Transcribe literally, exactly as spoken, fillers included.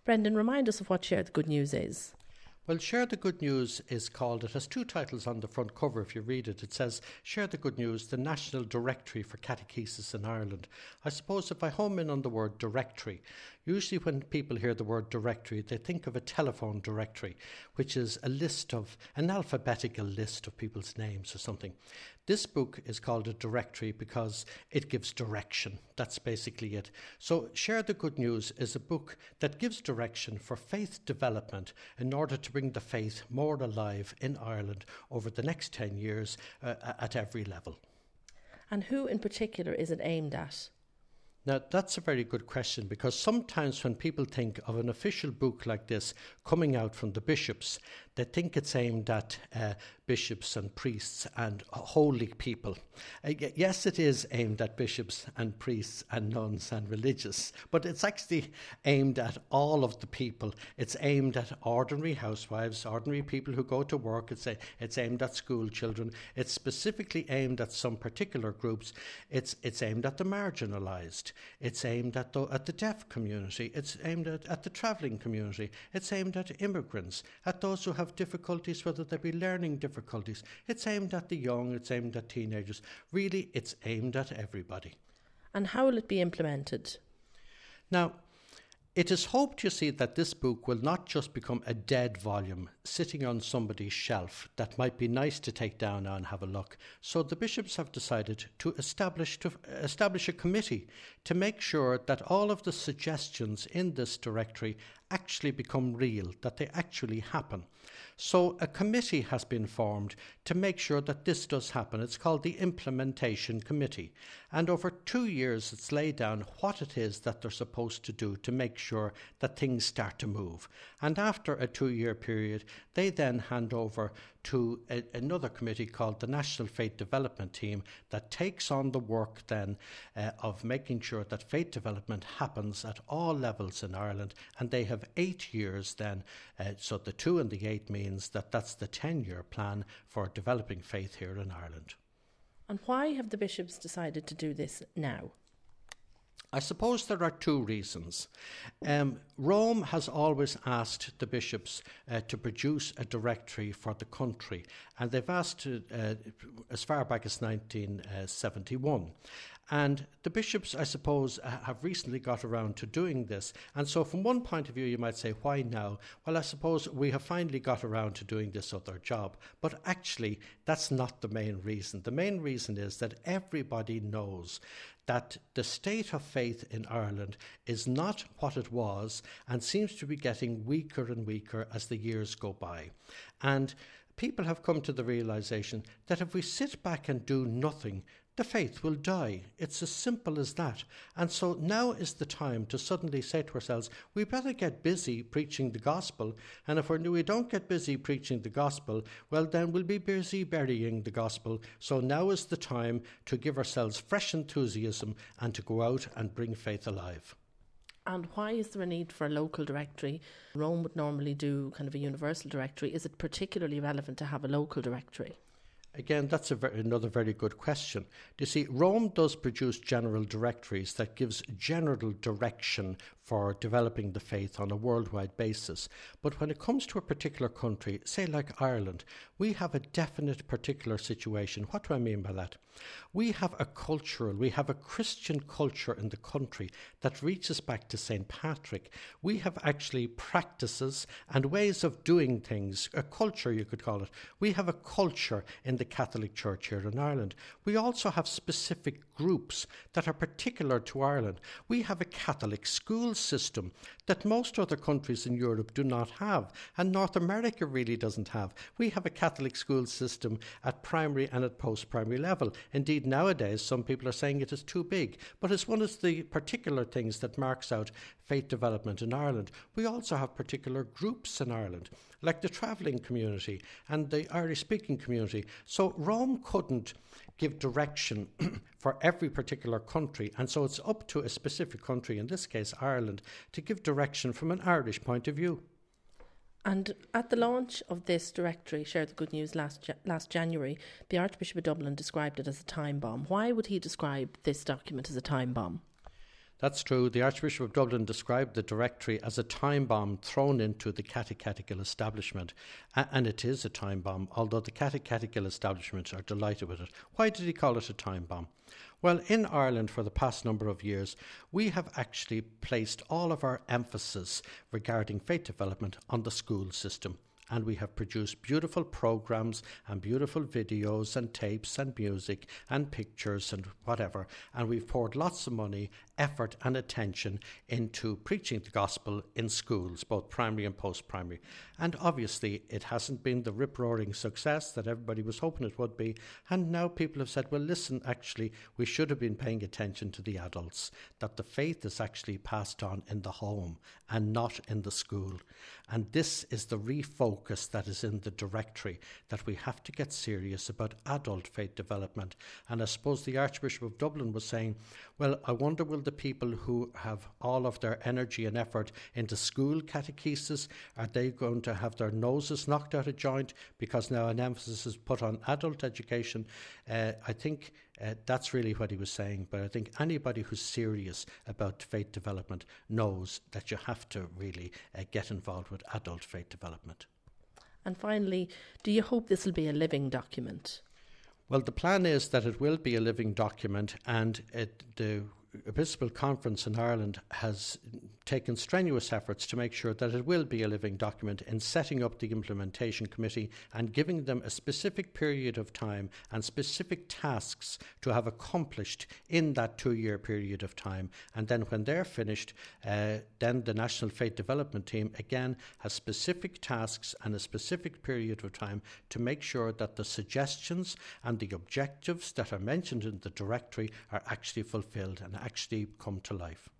Brendan, remind us of what Share the Good News is. Well, Share the Good News is called, it has two titles on the front cover if you read it. It says, Share the Good News, the National Directory for Catechesis in Ireland. I suppose if I home in on the word directory, usually when people hear the word directory, they think of a telephone directory, which is a list of, an alphabetical list of people's names or something. This book is called a directory because it gives direction. That's basically it. So Share the Good News is a book that gives direction for faith development in order to bring the faith more alive in Ireland over the next ten years uh, at every level. And who in particular is it aimed at? Now, that's a very good question, because sometimes when people think of an official book like this coming out from the bishops, they think it's aimed at uh, bishops and priests and holy people. Uh, yes, it is aimed at bishops and priests and nuns and religious, but it's actually aimed at all of the people. It's aimed at ordinary housewives, ordinary people who go to work. It's, a, it's aimed at school children. It's specifically aimed at some particular groups. It's, it's aimed at the marginalised. It's aimed at the, at the deaf community. It's aimed at, at the travelling community. It's aimed at immigrants, at those who have difficulties, whether they be learning difficulties. It's aimed at the young. It's aimed at teenagers. Really, it's aimed at everybody. And how will it be implemented? Now, it is hoped, you see, that this book will not just become a dead volume sitting on somebody's shelf that might be nice to take down now and have a look. So the bishops have decided to establish to establish a committee to make sure that all of the suggestions in this directory actually become real, that they actually happen. So a committee has been formed to make sure that this does happen. It's called the Implementation Committee. And over two years it's laid down what it is that they're supposed to do to make sure that things start to move. And after a two-year period, they then hand over to a, another committee called the National Faith Development Team that takes on the work then uh, of making sure that faith development happens at all levels in Ireland. And they have eight years then, uh, so the two and the eight means that that's the ten-year plan for developing faith here in Ireland. And why have the bishops decided to do this now? I suppose there are two reasons. Um, Rome has always asked the bishops uh, to produce a directory for the country, and they've asked uh, as far back as nineteen seventy-one. And the bishops, I suppose, uh, have recently got around to doing this. And so from one point of view, you might say, why now? Well, I suppose we have finally got around to doing this other job. But actually, that's not the main reason. The main reason is that everybody knows that the state of faith in Ireland is not what it was and seems to be getting weaker and weaker as the years go by. And people have come to the realisation that if we sit back and do nothing, the faith will die. It's as simple as that. And so now is the time to suddenly say to ourselves, we better get busy preaching the gospel. And if we're, we don't get busy preaching the gospel, well, then we'll be busy burying the gospel. So now is the time to give ourselves fresh enthusiasm and to go out and bring faith alive. And why is there a need for a local directory? Rome would normally do kind of a universal directory. Is it particularly relevant to have a local directory? Again, that's a very, another very good question. You see, Rome does produce general directories that gives general direction for developing the faith on a worldwide basis. But when it comes to a particular country, say like Ireland, we have a definite particular situation. What do I mean by that? We have a cultural, we have a Christian culture in the country that reaches back to Saint Patrick. We have actually practices and ways of doing things, a culture you could call it. We have a culture in the Catholic Church here in Ireland. We also have specific groups that are particular to Ireland. We have a Catholic school system that most other countries in Europe do not have, and North America really doesn't have. We have a Catholic school system at primary and at post-primary level. Indeed, nowadays, some people are saying it is too big, but it's one of the particular things that marks out faith development in Ireland. We also have particular groups in Ireland, like the travelling community and the Irish-speaking community. So Rome couldn't give direction for every particular country, and so it's up to a specific country, in this case Ireland, to give direction from an Irish point of view. And at the launch of this directory, Share the Good News, last last January, the Archbishop of Dublin described it as a time bomb. Why would he describe this document as a time bomb? That's true. The Archbishop of Dublin described the directory as a time bomb thrown into the catechetical establishment. A- and it is a time bomb, although the catechetical establishments are delighted with it. Why did he call it a time bomb? Well, in Ireland for the past number of years, we have actually placed all of our emphasis regarding faith development on the school system. And we have produced beautiful programs and beautiful videos and tapes and music and pictures and whatever. And we've poured lots of money, effort and attention into preaching the gospel in schools, both primary and post-primary. And obviously it hasn't been the rip-roaring success that everybody was hoping it would be. And now people have said, well, listen, actually, we should have been paying attention to the adults, that the faith is actually passed on in the home and not in the school. And this is the refocus that is in the directory, that we have to get serious about adult faith development. And I suppose the Archbishop of Dublin was saying, well, I wonder will the people who have all of their energy and effort into school catechesis, are they going to have their noses knocked out of joint because now an emphasis is put on adult education? Uh, I think uh, that's really what he was saying. But I think anybody who's serious about faith development knows that you have to really uh, get involved with adult faith development. And finally, do you hope this will be a living document? Well, the plan is that it will be a living document, and it, the Episcopal Conference in Ireland has taken strenuous efforts to make sure that it will be a living document in setting up the implementation committee and giving them a specific period of time and specific tasks to have accomplished in that two-year period of time. And then when they're finished, uh, then the National Faith Development Team again has specific tasks and a specific period of time to make sure that the suggestions and the objectives that are mentioned in the directory are actually fulfilled and actually come to life.